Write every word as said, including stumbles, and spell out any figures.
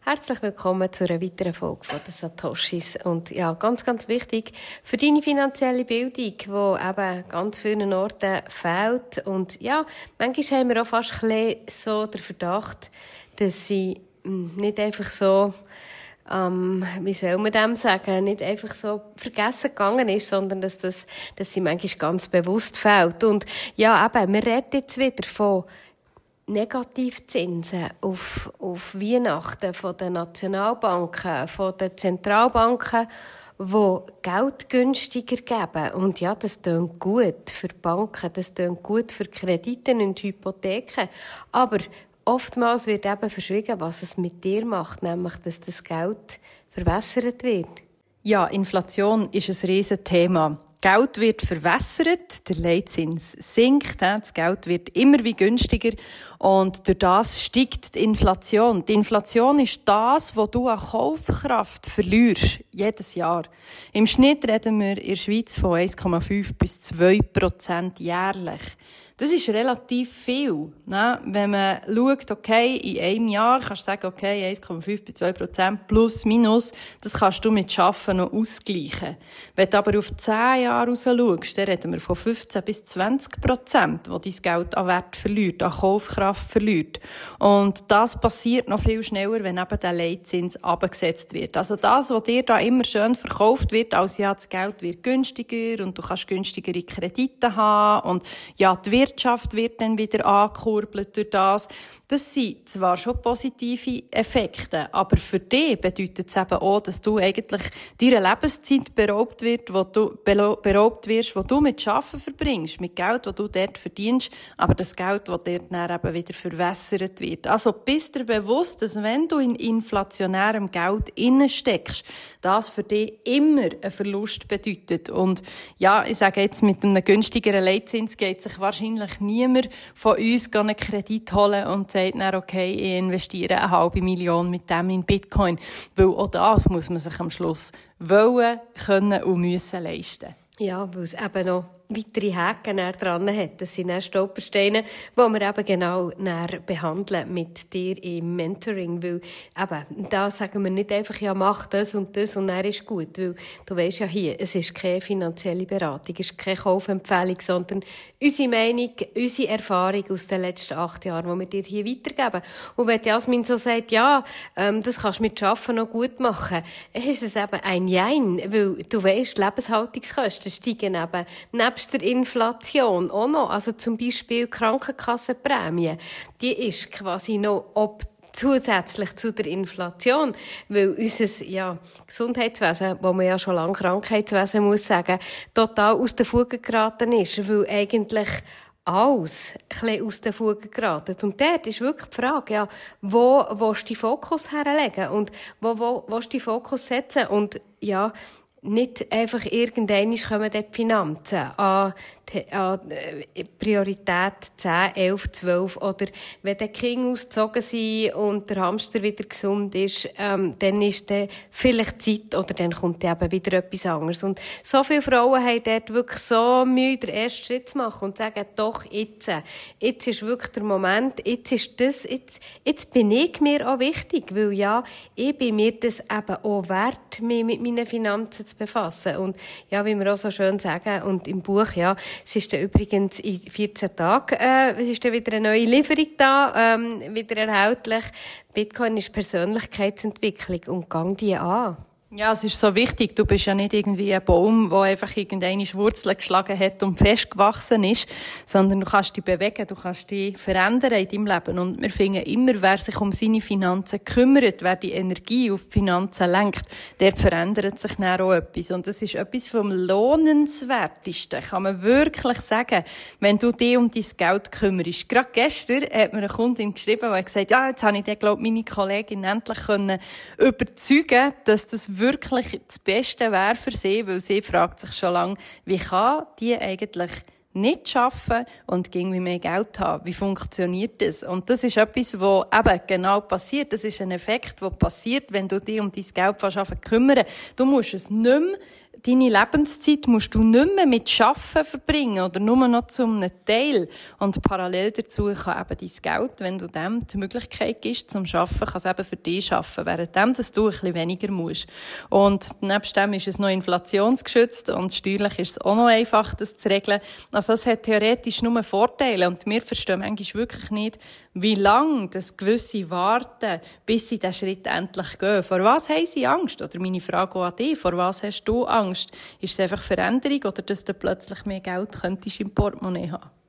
Herzlich willkommen zu einer weiteren Folge von den Satoshis. Und ja, ganz, ganz wichtig für deine finanzielle Bildung, die eben ganz vielen Orten fehlt. Und ja, manchmal haben wir auch fast ein bisschen so den Verdacht, dass sie nicht einfach so, ähm, wie soll man dem sagen, nicht einfach so vergessen gegangen ist, sondern dass, das, dass sie manchmal ganz bewusst fehlt. Und ja, eben, wir reden jetzt wieder von Negativzinsen auf, auf Weihnachten von den Nationalbanken, von den Zentralbanken, die Geld günstiger geben. Und ja, das tönt gut für die Banken, das tönt gut für Kredite und Hypotheken. Aber oftmals wird eben verschwiegen, was es mit dir macht, nämlich, dass das Geld verwässert wird. Ja, Inflation ist ein Riesenthema. Geld wird verwässert, der Leitzins sinkt, das Geld wird immer wie günstiger und durch das steigt die Inflation. Die Inflation ist das, was du an Kaufkraft verlierst, jedes Jahr. Im Schnitt reden wir in der Schweiz von eins Komma fünf bis zwei Prozent jährlich. Das ist relativ viel, ne? Wenn man schaut, okay, in einem Jahr kannst du sagen, okay, eins Komma fünf bis zwei Prozent plus, minus, das kannst du mit Schaffen noch ausgleichen. Wenn du aber auf zehn Jahre raus schaust, dann reden wir von fünfzehn bis zwanzig Prozent, wo dein Geld an Wert verliert, an Kaufkraft verliert. Und das passiert noch viel schneller, wenn eben der Leitzins abgesetzt wird. Also das, was dir da immer schön verkauft wird, als ja, das Geld wird günstiger und du kannst günstigere Kredite haben und ja, die Wirtschaft Wirtschaft wird dann wieder angekurbelt durch das. Das sind zwar schon positive Effekte, aber für dich bedeutet es eben auch, dass du eigentlich deiner Lebenszeit beraubt wird, wo du beraubt wirst, wo du mit Arbeiten verbringst, mit Geld, das du dort verdienst, aber das Geld, das dir dann eben wieder verwässert wird. Also bist dir bewusst, dass wenn du in inflationärem Geld innen steckst, das für dich immer einen Verlust bedeutet. Und ja, ich sage jetzt, mit einem günstigeren Leitzins geht sich wahrscheinlich niemand von uns einen Kredit holen und sagt dann, okay, ich investiere eine halbe Million mit dem in Bitcoin. Weil auch das muss man sich am Schluss wollen, können und müssen leisten. Ja, weil es eben noch weitere Haken dran hat. Das sind dann Stolpersteine, die wir eben genau behandeln mit dir im Mentoring. Weil eben, da sagen wir nicht einfach, ja, mach das und das und dann ist gut. Weil du weisst ja hier, es ist keine finanzielle Beratung, es ist keine Kaufempfehlung, sondern unsere Meinung, unsere Erfahrung aus den letzten acht Jahren, die wir dir hier weitergeben. Und wenn Jasmin so sagt, ja, ähm, das kannst du mit Arbeiten noch gut machen, ist es eben ein Jein. Weil du weisst, Lebenshaltungskosten steigen eben nebst der Inflation auch noch. Also zum Beispiel die Krankenkassenprämie, die ist quasi noch ob zusätzlich zu der Inflation, weil unser ja, Gesundheitswesen, wo man ja schon lange Krankheitswesen muss sagen, total aus den Fugen geraten ist, weil eigentlich alles ein bisschen aus den Fugen geraten. Und dort ist wirklich die Frage, ja, wo willst du den Fokus herlegen und wo, wo willst du den Fokus setzen? Und ja, nicht einfach irgendwann kommen die Finanzen an, an Priorität zehn, elf, zwölf oder wenn die Kinder ausgezogen sind und der Hamster wieder gesund ist, ähm, dann ist dann vielleicht Zeit oder dann kommt eben wieder etwas anderes. Und so viele Frauen haben dort wirklich so Mühe, den ersten Schritt zu machen und sagen, doch, jetzt, jetzt ist wirklich der Moment, jetzt ist das, jetzt, jetzt bin ich mir auch wichtig, weil ja, ich bin mir das eben auch wert, mich mit meinen Finanzen zu befassen. Und ja, wie wir auch so schön sagen, und im Buch, ja, es ist dann übrigens in vierzehn Tagen, äh, es ist dann wieder eine neue Lieferung da, ähm, wieder erhältlich. Bitcoin ist Persönlichkeitsentwicklung und gang die an. Ja, es ist so wichtig. Du bist ja nicht irgendwie ein Baum, der einfach irgendeine Wurzeln geschlagen hat und festgewachsen ist, sondern du kannst dich bewegen, du kannst dich verändern in deinem Leben. Und wir finden immer, wer sich um seine Finanzen kümmert, wer die Energie auf die Finanzen lenkt, der verändert sich dann auch etwas. Und das ist etwas vom Lohnenswertesten, kann man wirklich sagen, wenn du dich um dein Geld kümmerst. Gerade gestern hat mir eine Kundin geschrieben, die gesagt hat, ja, jetzt habe ich, glaube meine Kollegin endlich können überzeugen, dass das wirklich das Beste wäre für sie, weil sie fragt sich schon lange, wie kann die eigentlich nicht arbeiten und irgendwie mehr Geld haben? Wie funktioniert das? Und das ist etwas, was eben genau passiert. Das ist ein Effekt, der passiert, wenn du dich um dein Geld anfangen kümmern. Du musst es nicht mehr deine Lebenszeit musst du nicht mehr mit Arbeiten verbringen oder nur noch zu einem Teil. Und parallel dazu kann eben dein Geld, wenn du dem die Möglichkeit gibst zum Arbeiten, kann es eben für dich arbeiten, währenddem, dass du ein bisschen weniger musst. Und nebst dem ist es noch inflationsgeschützt und steuerlich ist es auch noch einfach, das zu regeln. Also es hat theoretisch nur Vorteile und wir verstehen manchmal wirklich nicht, wie lange das gewisse warten, bis sie diesen Schritt endlich gehen. Vor was haben sie Angst? Oder meine Frage auch an dich, vor was hast du Angst? Ist es einfach Veränderung oder dass du plötzlich mehr Geld könntest im Portemonnaie haben?